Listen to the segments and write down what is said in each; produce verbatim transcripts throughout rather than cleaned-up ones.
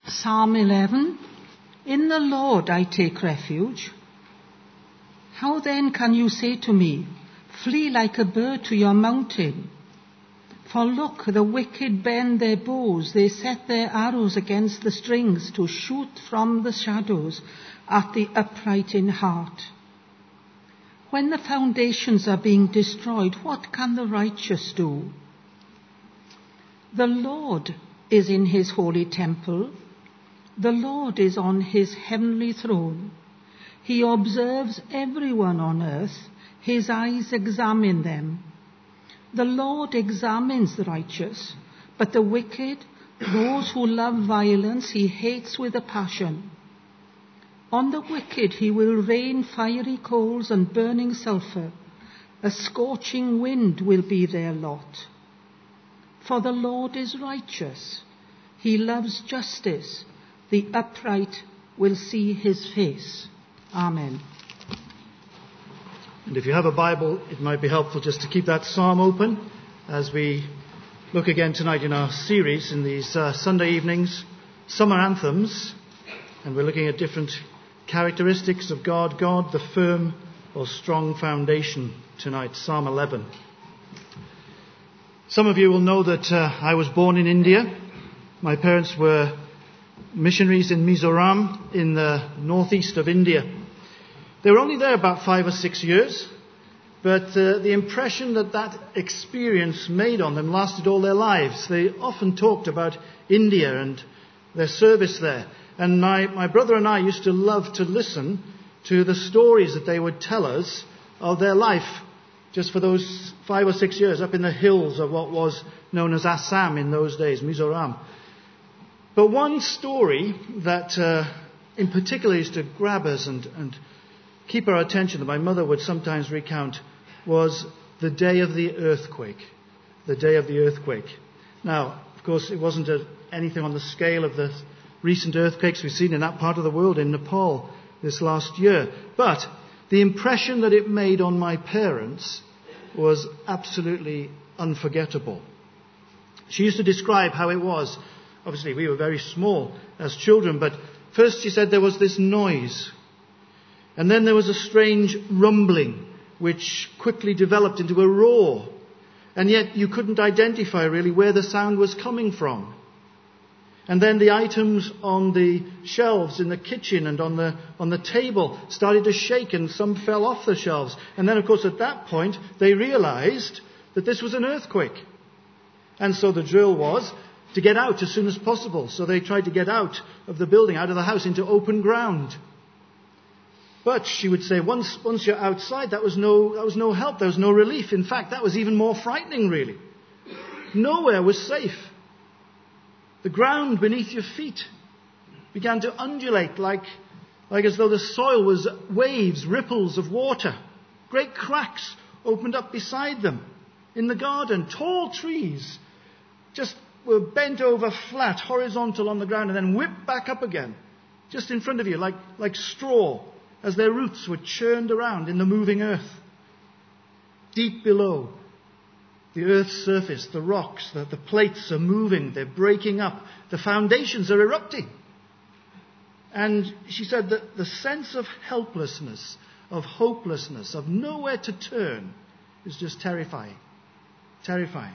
Psalm eleven. In the Lord I take refuge. How then can you say to me, flee like a bird to your mountain? For look, the wicked bend their bows, they set their arrows against the strings to shoot from the shadows at the upright in heart. When the foundations are being destroyed, what can the righteous do? The Lord is in his holy temple. The Lord is on his heavenly throne. He observes everyone on earth. His eyes examine them. The Lord examines the righteous, but the wicked, those who love violence, he hates with a passion. On the wicked he will rain fiery coals and burning sulphur. A scorching wind will be their lot. For the Lord is righteous. He loves justice. The upright will see his face. Amen. And if you have a Bible, it might be helpful just to keep that psalm open as we look again tonight in our series in these uh, Sunday evenings, summer anthems. And we're looking at different characteristics of God. God, the firm or strong foundation tonight, Psalm eleven. Some of you will know that uh, I was born in India. My parents were missionaries in Mizoram in the northeast of India. They were only there about five or six years, but uh, the impression that that experience made on them lasted all their lives. They often talked about India and their service there. And my, my brother and I used to love to listen to the stories that they would tell us of their life just for those five or six years up in the hills of what was known as Assam in those days, Mizoram. But one story that uh, in particular used to grab us and, and keep our attention, that my mother would sometimes recount, was the day of the earthquake. The day of the earthquake. Now, of course, it wasn't a, anything on the scale of the recent earthquakes we've seen in that part of the world, in Nepal, this last year. But the impression that it made on my parents was absolutely unforgettable. She used to describe how it was. Obviously, we were very small as children, but first she said there was this noise. And then there was a strange rumbling, which quickly developed into a roar. And yet you couldn't identify really where the sound was coming from. And then the items on the shelves in the kitchen and on the on the table started to shake, and some fell off the shelves. And then, of course, at that point, they realized that this was an earthquake. And so the drill was to get out as soon as possible. So they tried to get out of the building, out of the house, into open ground. But she would say, once once you're outside, that was no that was no help. There was no relief. In fact, that was even more frightening, really. Nowhere was safe. The ground beneath your feet began to undulate like, like as though the soil was waves, ripples of water. Great cracks opened up beside them. In the garden, tall trees just were bent over flat, horizontal on the ground, and then whipped back up again, just in front of you, like, like straw, as their roots were churned around in the moving earth. Deep below, the earth's surface, the rocks, the, the plates are moving, they're breaking up, the foundations are erupting. And she said that the sense of helplessness, of hopelessness, of nowhere to turn is just terrifying. Terrifying.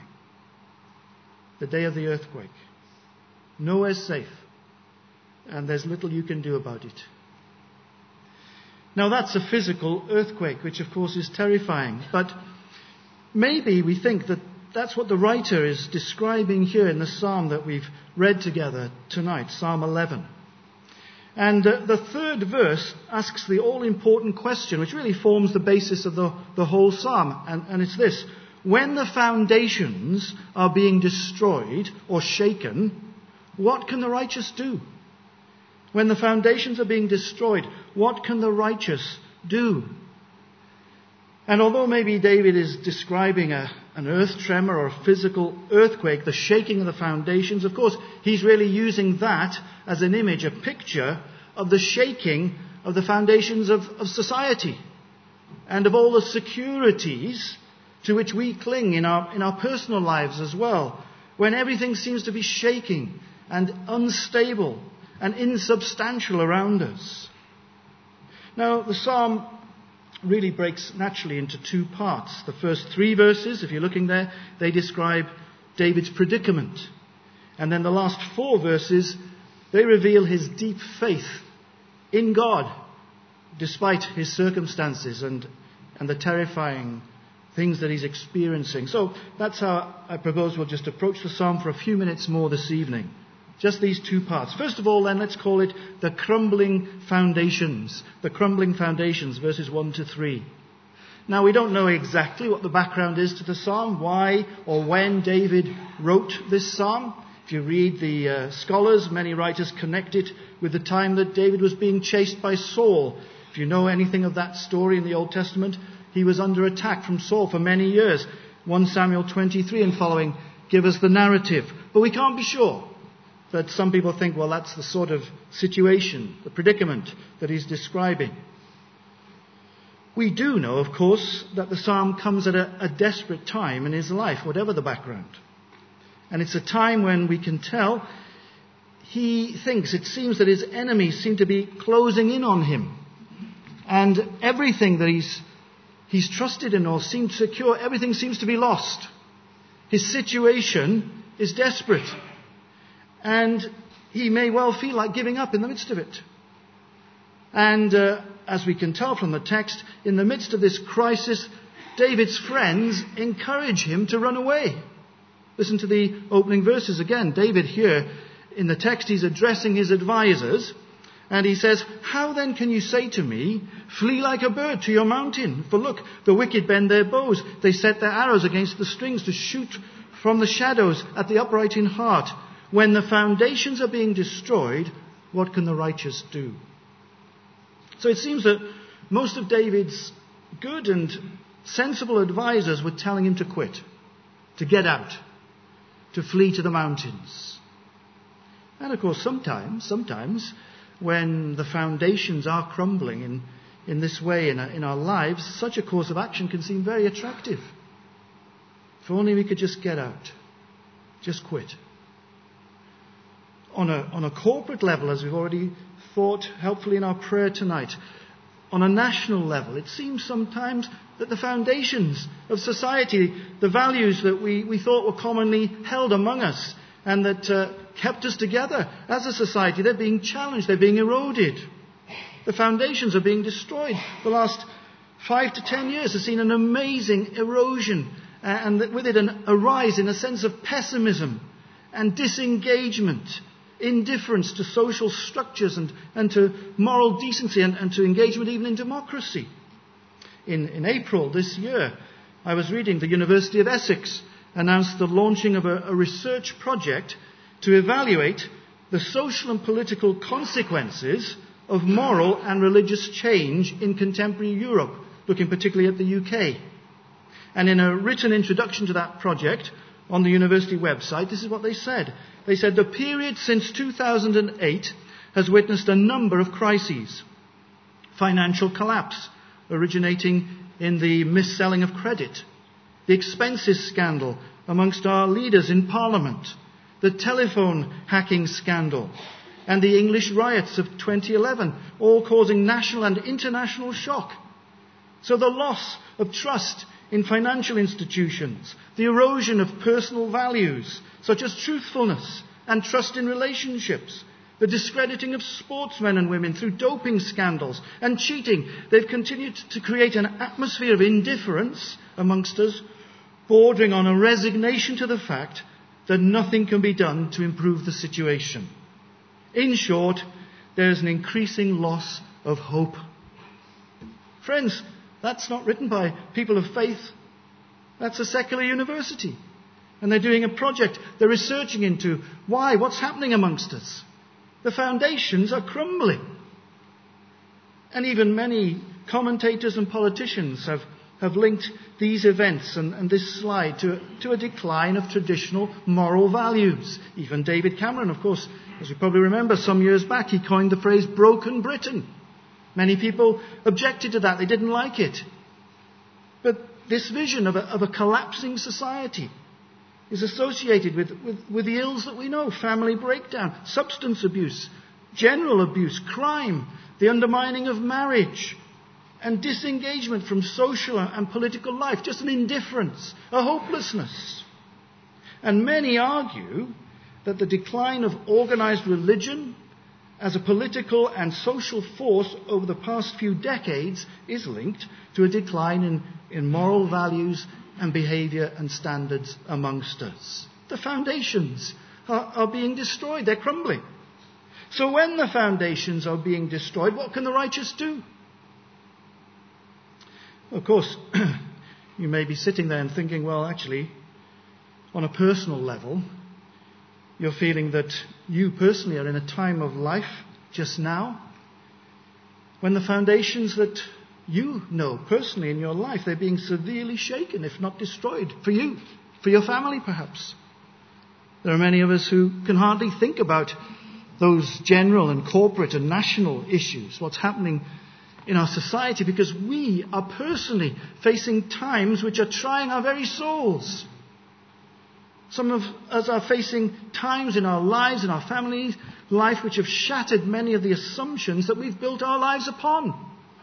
The day of the earthquake. Nowhere's safe. And there's little you can do about it. Now that's a physical earthquake, which of course is terrifying. But maybe we think that that's what the writer is describing here in the psalm that we've read together tonight, Psalm eleven. And uh, the third verse asks the all-important question, which really forms the basis of the, the whole psalm. And, and it's this: when the foundations are being destroyed or shaken, what can the righteous do? When the foundations are being destroyed, what can the righteous do? And although maybe David is describing a, an earth tremor or a physical earthquake, the shaking of the foundations, of course, he's really using that as an image, a picture of the shaking of the foundations of, of society and of all the securities to which we cling in our, in our personal lives as well. When everything seems to be shaking and unstable, and insubstantial around us. Now, the psalm really breaks naturally into two parts. The first three verses, if you're looking there, they describe David's predicament. And then the last four verses, they reveal his deep faith in God, despite his circumstances and, and the terrifying things that he's experiencing. So that's how I propose we'll just approach the psalm for a few minutes more this evening. Just these two parts. First of all, then, let's call it the crumbling foundations. The crumbling foundations, verses one to three. Now, we don't know exactly what the background is to the psalm, why or when David wrote this psalm. If you read the uh, scholars, many writers connect it with the time that David was being chased by Saul. If you know anything of that story in the Old Testament, he was under attack from Saul for many years. First Samuel twenty-three and following give us the narrative. But we can't be sure. But some people think, well, that's the sort of situation, the predicament that he's describing. We do know, of course, that the psalm comes at a, a desperate time in his life, whatever the background. And it's a time when we can tell he thinks, it seems that his enemies seem to be closing in on him. And everything that he's, he's trusted in or seemed secure, everything seems to be lost. His situation is desperate. And he may well feel like giving up in the midst of it. And uh, as we can tell from the text, in the midst of this crisis, David's friends encourage him to run away. Listen to the opening verses again. David here, in the text, he's addressing his advisors. And he says, "How then can you say to me, flee like a bird to your mountain? For look, the wicked bend their bows. They set their arrows against the strings to shoot from the shadows at the upright in heart. When the foundations are being destroyed, what can the righteous do?" So it seems that most of David's good and sensible advisors were telling him to quit, to get out, to flee to the mountains. And of course, sometimes, sometimes, when the foundations are crumbling in, in this way in our, in our lives, such a course of action can seem very attractive. If only we could just get out, just quit. On a, on a corporate level, as we've already thought helpfully in our prayer tonight, on a national level, it seems sometimes that the foundations of society, the values that we, we thought were commonly held among us and that uh, kept us together as a society, they're being challenged, they're being eroded. The foundations are being destroyed. The last five to ten years has seen an amazing erosion uh, and with it an, a rise in a sense of pessimism and disengagement, indifference to social structures and, and to moral decency and, and to engagement even in democracy. In, in April this year, I was reading the University of Essex announced the launching of a, a research project to evaluate the social and political consequences of moral and religious change in contemporary Europe, looking particularly at the U K. And in a written introduction to that project on the university website, this is what they said. They said the period since two thousand eight has witnessed a number of crises. Financial collapse originating in the mis-selling of credit, the expenses scandal amongst our leaders in Parliament, the telephone hacking scandal, and the English riots of twenty eleven, all causing national and international shock. So the loss of trust in financial institutions, the erosion of personal values, such as truthfulness and trust in relationships, the discrediting of sportsmen and women through doping scandals and cheating. They've continued to create an atmosphere of indifference amongst us, bordering on a resignation to the fact that nothing can be done to improve the situation. In short, there is an increasing loss of hope. Friends, that's not written by people of faith. That's a secular university. And they're doing a project. They're researching into why, what's happening amongst us. The foundations are crumbling. And even many commentators and politicians have, have linked these events and, and this slide to, to a decline of traditional moral values. Even David Cameron, of course, as you probably remember, some years back, he coined the phrase broken Britain. Many people objected to that. They didn't like it. But this vision of a, of a collapsing society is associated with, with, with the ills that we know. Family breakdown, substance abuse, general abuse, crime, the undermining of marriage, and disengagement from social and political life, just an indifference, a hopelessness. And many argue that the decline of organized religion as a political and social force over the past few decades is linked to a decline in, in moral values and behavior and standards amongst us. The foundations are, are being destroyed. They're crumbling. So when the foundations are being destroyed, what can the righteous do? Of course, you may be sitting there and thinking, well, actually, on a personal level, you're feeling that you personally are in a time of life just now when the foundations that you know personally in your life, they're being severely shaken, if not destroyed, for you, for your family perhaps. There are many of us who can hardly think about those general and corporate and national issues, what's happening in our society, because we are personally facing times which are trying our very souls. Some of us are facing times in our lives, in our family life, which have shattered many of the assumptions that we've built our lives upon.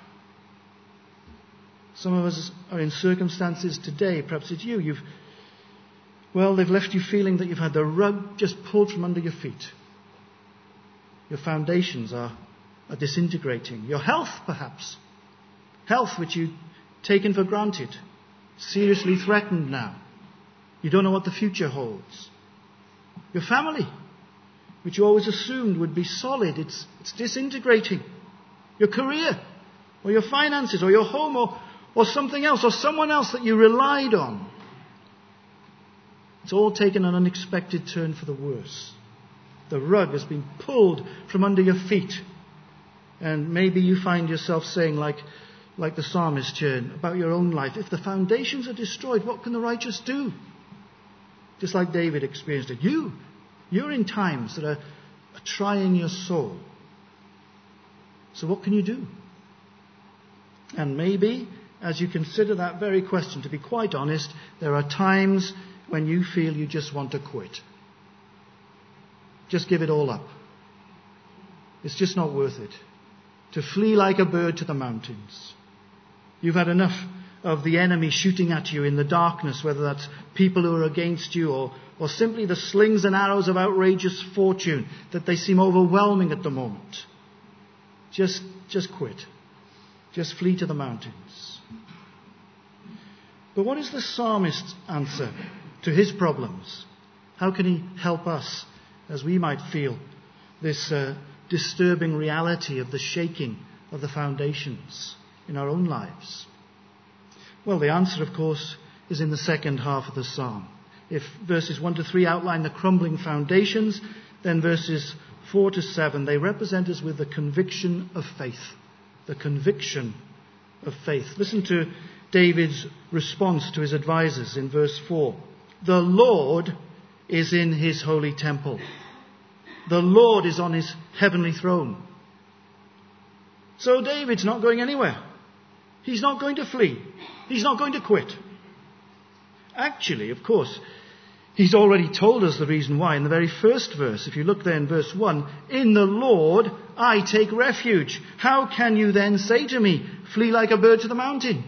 Some of us are in circumstances today, perhaps it's you, you've, well, they've left you feeling that you've had the rug just pulled from under your feet. Your foundations are, are disintegrating. Your health, perhaps. Health which you've taken for granted. Seriously threatened now. You don't know what the future holds. Your family, which you always assumed would be solid, it's, it's disintegrating. Your career, or your finances, or your home, or, or something else, or someone else that you relied on. It's all taken an unexpected turn for the worse. The rug has been pulled from under your feet. And maybe you find yourself saying, like, like the psalmist here, about your own life, if the foundations are destroyed, what can the righteous do? Just like David experienced it. You, you're in times that are, are trying your soul. So what can you do? And maybe, as you consider that very question, to be quite honest, there are times when you feel you just want to quit. Just give it all up. It's just not worth it. To flee like a bird to the mountains. You've had enough of the enemy shooting at you in the darkness, whether that's people who are against you or, or simply the slings and arrows of outrageous fortune, that they seem overwhelming at the moment. Just, just quit. Just flee to the mountains. But what is the psalmist's answer to his problems? How can he help us as we might feel this uh, disturbing reality of the shaking of the foundations in our own lives? Well, the answer, of course, is in the second half of the psalm. If verses one to three outline the crumbling foundations, then verses four to seven, they represent us with the conviction of faith. The conviction of faith. Listen to David's response to his advisors in verse four. The Lord is in his holy temple. The Lord is on his heavenly throne. So David's not going anywhere. He's not going to flee. He's not going to quit. Actually, of course, he's already told us the reason why in the very first verse. If you look there in verse one, in the Lord I take refuge. How can you then say to me, flee like a bird to the mountain?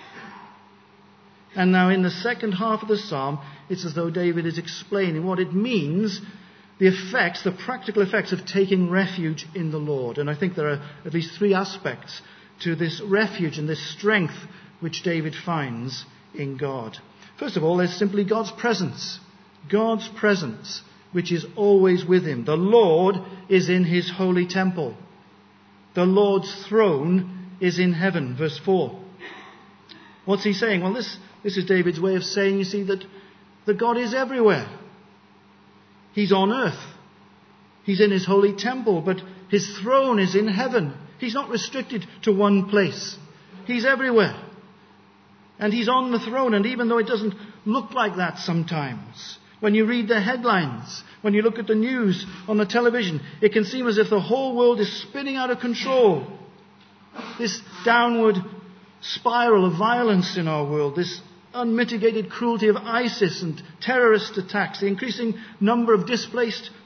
And now in the second half of the psalm, it's as though David is explaining what it means, the effects, the practical effects of taking refuge in the Lord. And I think there are at least three aspects to this refuge and this strength which David finds in God. First of all, there's simply God's presence. God's presence, which is always with him. The Lord is in his holy temple. The Lord's throne is in heaven. Verse four. What's he saying? Well, this, this is David's way of saying, you see, that, that God is everywhere. He's on earth. He's in his holy temple, but his throne is in heaven. He's not restricted to one place. He's everywhere. And he's on the throne. And even though it doesn't look like that sometimes, when you read the headlines, when you look at the news on the television, it can seem as if the whole world is spinning out of control. This downward spiral of violence in our world, this unmitigated cruelty of ISIS and terrorist attacks, the increasing number of displaced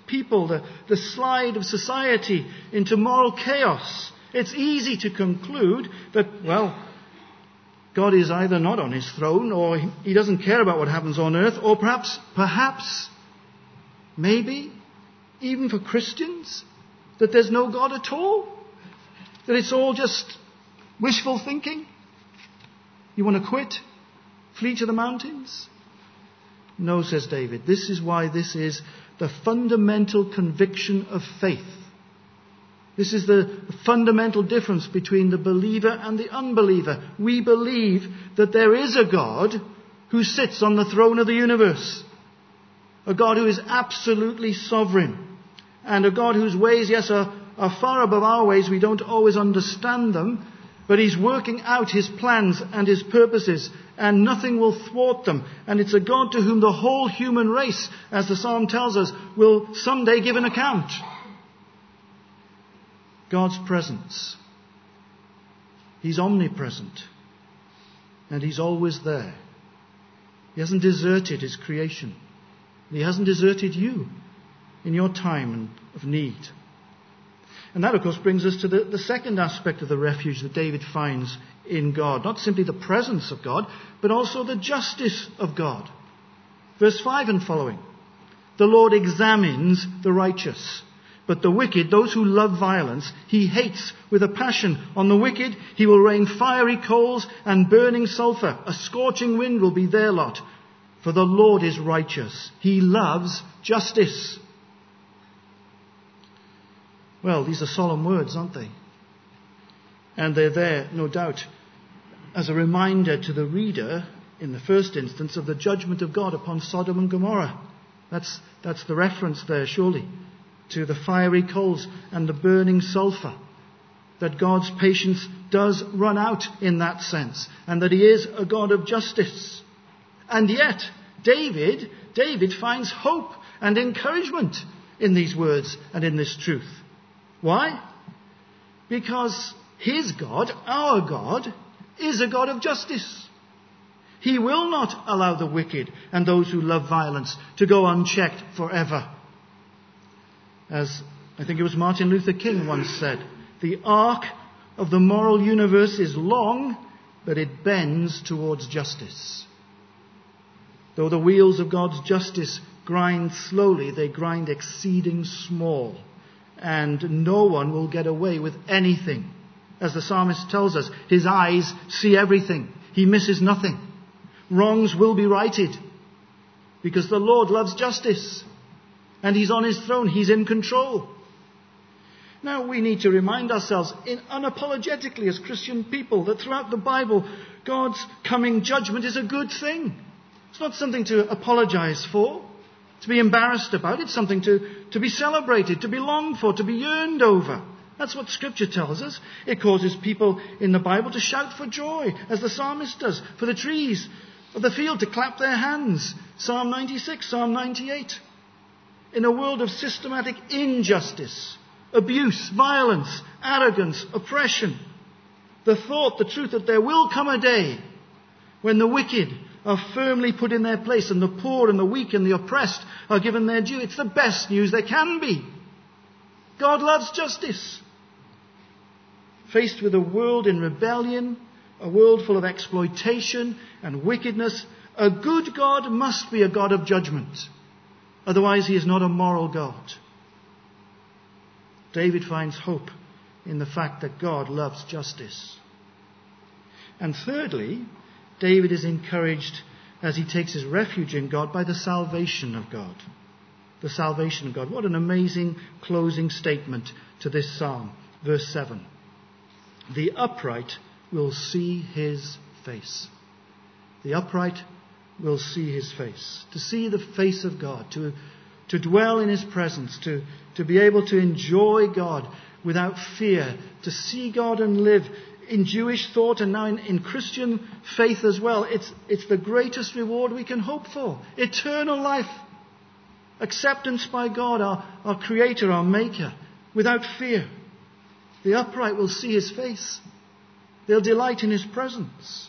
people, the, the slide of society into moral chaos, it's easy to conclude that, well, God is either not on his throne, or he doesn't care about what happens on earth, or perhaps, perhaps, maybe, even for Christians, that there's no God at all. That it's all just wishful thinking. You want to quit? Flee to the mountains? No, says David. This is why this is the fundamental conviction of faith. This is the fundamental difference between the believer and the unbeliever. We believe that there is a God who sits on the throne of the universe. A God who is absolutely sovereign. And a God whose ways, yes, are, are far above our ways. We don't always understand them. But he's working out his plans and his purposes, and nothing will thwart them. And it's a God to whom the whole human race, as the psalm tells us, will someday give an account. God's presence. He's omnipresent. And he's always there. He hasn't deserted his creation. He hasn't deserted you in your time of need. And that, of course, brings us to the, the second aspect of the refuge that David finds in God. Not simply the presence of God, but also the justice of God. Verse five and following. The Lord examines the righteous, but the wicked, those who love violence, he hates with a passion. On the wicked he will rain fiery coals and burning sulfur. A scorching wind will be their lot. For the Lord is righteous. He loves justice. Well, these are solemn words, aren't they? And they're there, no doubt, as a reminder to the reader, in the first instance, of the judgment of God upon Sodom and Gomorrah. That's, that's the reference there, surely, to the fiery coals and the burning sulfur. That God's patience does run out in that sense, and that he is a God of justice. And yet, David, David finds hope and encouragement in these words and in this truth. Why? Because his God, our God, is a God of justice. He will not allow the wicked and those who love violence to go unchecked forever. As I think it was Martin Luther King once said, the arc of the moral universe is long, but it bends towards justice. Though the wheels of God's justice grind slowly, they grind exceeding small. And no one will get away with anything. As the psalmist tells us, his eyes see everything. He misses nothing. Wrongs will be righted. Because the Lord loves justice. And he's on his throne. He's in control. Now we need to remind ourselves in unapologetically as Christian people that throughout the Bible, God's coming judgment is a good thing. It's not something to apologize for, to be embarrassed about. It's something to, to be celebrated, to be longed for, to be yearned over. That's what Scripture tells us. It causes people in the Bible to shout for joy, as the psalmist does, for the trees of the field to clap their hands. Psalm ninety-six, Psalm ninety-eight. In a world of systematic injustice, abuse, violence, arrogance, oppression, the thought, the truth that there will come a day when the wicked are firmly put in their place and the poor and the weak and the oppressed are given their due. It's the best news there can be. God loves justice. Faced with a world in rebellion, a world full of exploitation and wickedness, a good God must be a God of judgment. Otherwise he is not a moral God. David finds hope in the fact that God loves justice. And thirdly, David is encouraged as he takes his refuge in God by the salvation of God. The salvation of God. What an amazing closing statement to this psalm. Verse seven. The upright will see his face. The upright will see his face. To see the face of God. To, to dwell in his presence. To, to be able to enjoy God without fear. To see God and live in Jewish thought and now in, in Christian faith as well. It's, it's the greatest reward we can hope for. Eternal life. Acceptance by God, our, our Creator, our Maker, without fear. The upright will see his face. They'll delight in his presence.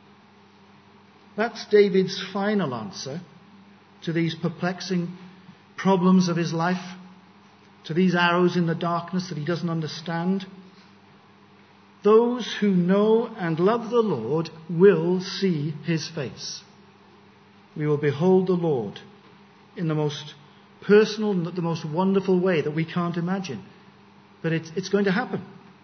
That's David's final answer to these perplexing problems of his life, to these arrows in the darkness that he doesn't understand. Those who know and love the Lord will see his face. We will behold the Lord in the most personal and the most wonderful way that we can't imagine. But it's, it's going to happen.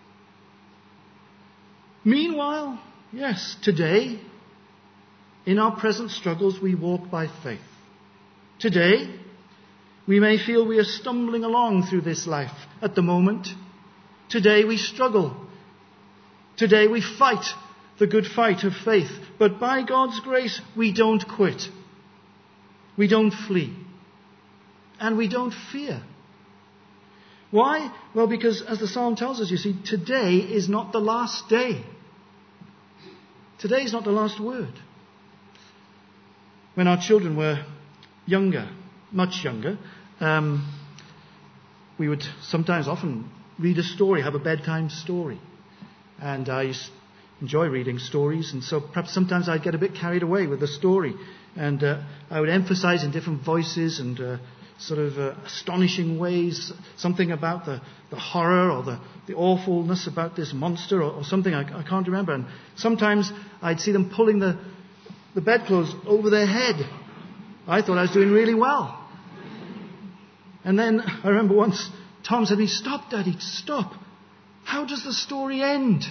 Meanwhile, yes, today, in our present struggles, we walk by faith. Today, we may feel we are stumbling along through this life at the moment. Today, we struggle. Today, we fight the good fight of faith. But by God's grace, we don't quit. We don't flee. And we don't fear. Why? Well, because as the psalm tells us, you see, today is not the last day. Today is not the last word. When our children were younger, much younger, um, we would sometimes often read a story, have a bedtime story. And I used to enjoy reading stories, and so perhaps sometimes I'd get a bit carried away with the story. And uh, I would emphasize in different voices and uh, sort of uh, astonishing ways something about the, the horror or the, the awfulness about this monster or, or something I, I can't remember. And sometimes I'd see them pulling the, the bedclothes over their head. I thought I was doing really well. And then I remember once Tom said to me, "Stop, Daddy, stop. How does the story end?"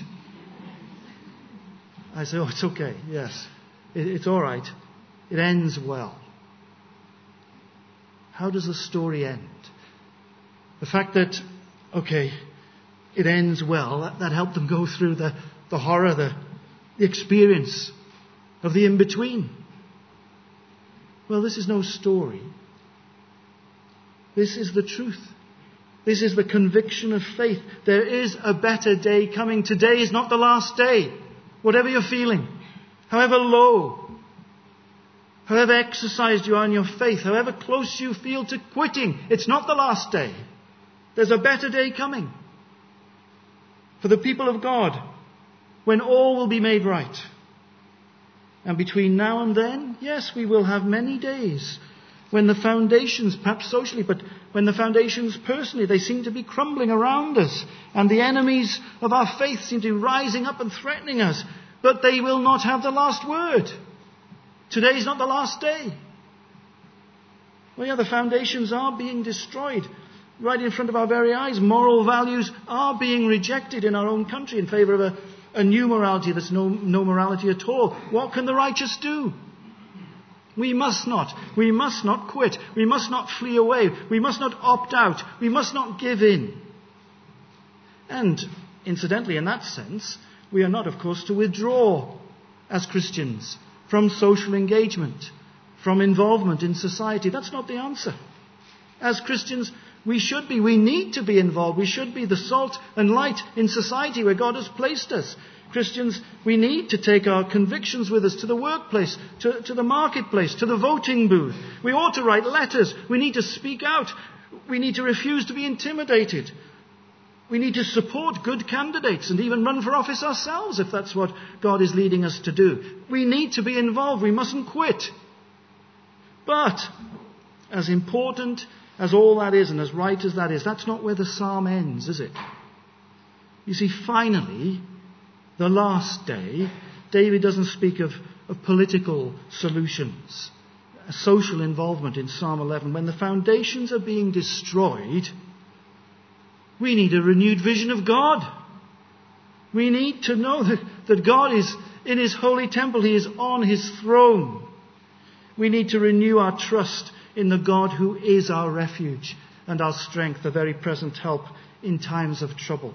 I said, "Oh, it's okay. Yes, it, it's all right. It ends well." How does the story end? The fact that, okay, it ends well, that, that helped them go through the, the horror, the, the experience of the in-between. Well, this is no story. This is the truth. This is the conviction of faith. There is a better day coming. Today is not the last day. Whatever you're feeling, however low, however exercised you are in your faith, however close you feel to quitting, it's not the last day. There's a better day coming for the people of God when all will be made right. And between now and then, yes, we will have many days when the foundations, perhaps socially, but when the foundations personally, they seem to be crumbling around us, and the enemies of our faith seem to be rising up and threatening us, but they will not have the last word. Today is not the last day. Well, yeah, the foundations are being destroyed right in front of our very eyes. Moral values are being rejected in our own country in favour of a, a new morality that's no, no morality at all. What can the righteous do? We must not. We must not quit. We must not flee away. We must not opt out. We must not give in. And, incidentally, in that sense, we are not, of course, to withdraw as Christians from social engagement, from involvement in society. That's not the answer. As Christians, we should be, we need to be involved. We should be the salt and light in society where God has placed us. Christians, we need to take our convictions with us to the workplace, to, to the marketplace, to the voting booth. We ought to write letters. We need to speak out. We need to refuse to be intimidated. We need to support good candidates and even run for office ourselves if that's what God is leading us to do. We need to be involved. We mustn't quit. But as important as all that is and as right as that is, that's not where the psalm ends, is it? You see, finally, the last day, David doesn't speak of, of political solutions, social involvement in Psalm eleven. When the foundations are being destroyed, we need a renewed vision of God. We need to know that, that God is in his holy temple. He is on his throne. We need to renew our trust in the God who is our refuge and our strength, a very present help in times of trouble.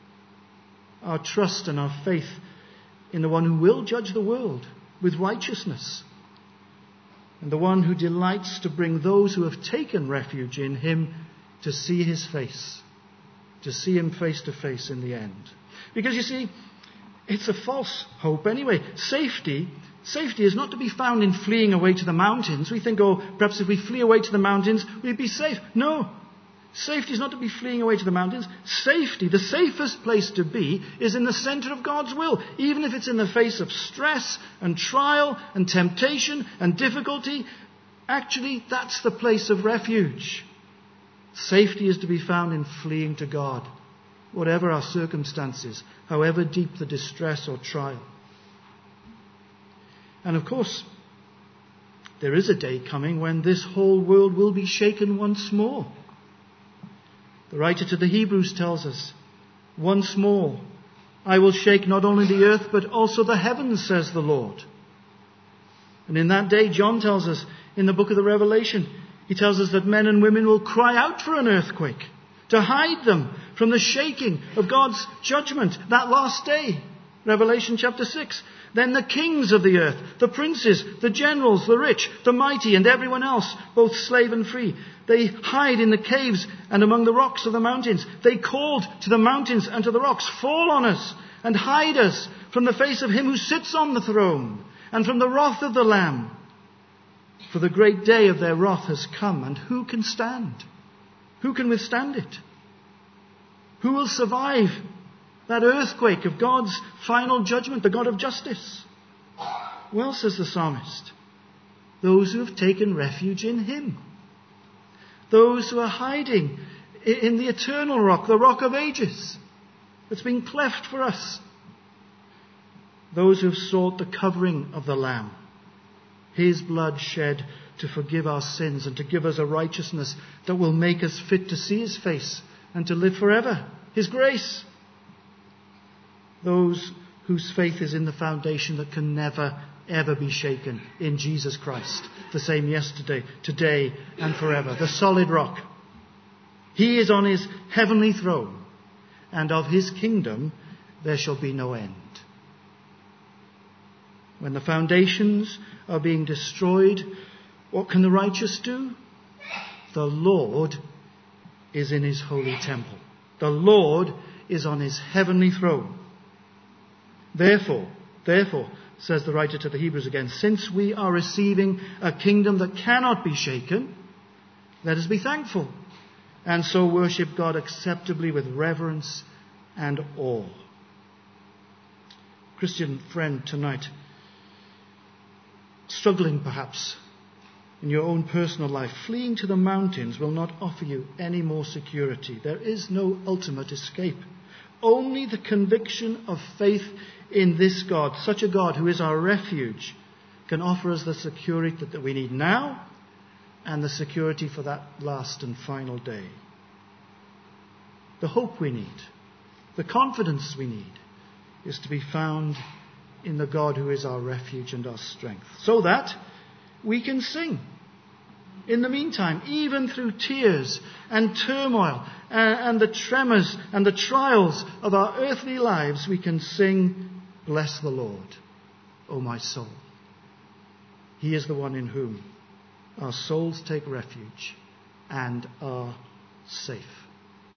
Our trust and our faith in the one who will judge the world with righteousness, and the one who delights to bring those who have taken refuge in him to see his face, to see him face to face in the end. Because you see, it's a false hope anyway. Safety, safety is not to be found in fleeing away to the mountains. We think, oh, perhaps if we flee away to the mountains, we'd be safe. No. Safety is not to be fleeing away to the mountains. Safety, the safest place to be, is in the center of God's will. Even if it's in the face of stress and trial and temptation and difficulty, Actually, that's the place of refuge. Safety is to be found in fleeing to God, whatever our circumstances, however deep the distress or trial. And of course, there is a day coming when this whole world will be shaken once more. The writer to the Hebrews tells us, once more, I will shake not only the earth, but also the heavens, says the Lord. And in that day, John tells us in the book of the Revelation, he tells us that men and women will cry out for an earthquake to hide them from the shaking of God's judgment that last day. Revelation chapter six. Then the kings of the earth, the princes, the generals, the rich, the mighty, and everyone else, both slave and free, they hide in the caves and among the rocks of the mountains. They called to the mountains and to the rocks, fall on us and hide us from the face of him who sits on the throne and from the wrath of the Lamb. For the great day of their wrath has come, and who can stand? Who can withstand it? Who will survive that earthquake of God's final judgment, the God of justice? Well, says the psalmist, those who have taken refuge in him. Those who are hiding in the eternal rock, the rock of ages, that's been cleft for us. Those who have sought the covering of the Lamb, his blood shed to forgive our sins and to give us a righteousness that will make us fit to see his face and to live forever. His grace. Those whose faith is in the foundation that can never, ever be shaken, in Jesus Christ, the same yesterday, today, and forever. The solid rock. He is on his heavenly throne, and of his kingdom there shall be no end. When the foundations are being destroyed, what can the righteous do? The Lord is in his holy temple. The Lord is on his heavenly throne. Therefore, therefore, says the writer to the Hebrews again, since we are receiving a kingdom that cannot be shaken, let us be thankful and so worship God acceptably with reverence and awe. Christian friend, tonight, struggling perhaps in your own personal life, fleeing to the mountains will not offer you any more security. There is no ultimate escape. Only the conviction of faith in this God, such a God who is our refuge, can offer us the security that we need now and the security for that last and final day. The hope we need, the confidence we need, is to be found in the God who is our refuge and our strength, so that we can sing. In the meantime, even through tears and turmoil and, and the tremors and the trials of our earthly lives, we can sing, bless the Lord, O my soul. He is the one in whom our souls take refuge and are safe.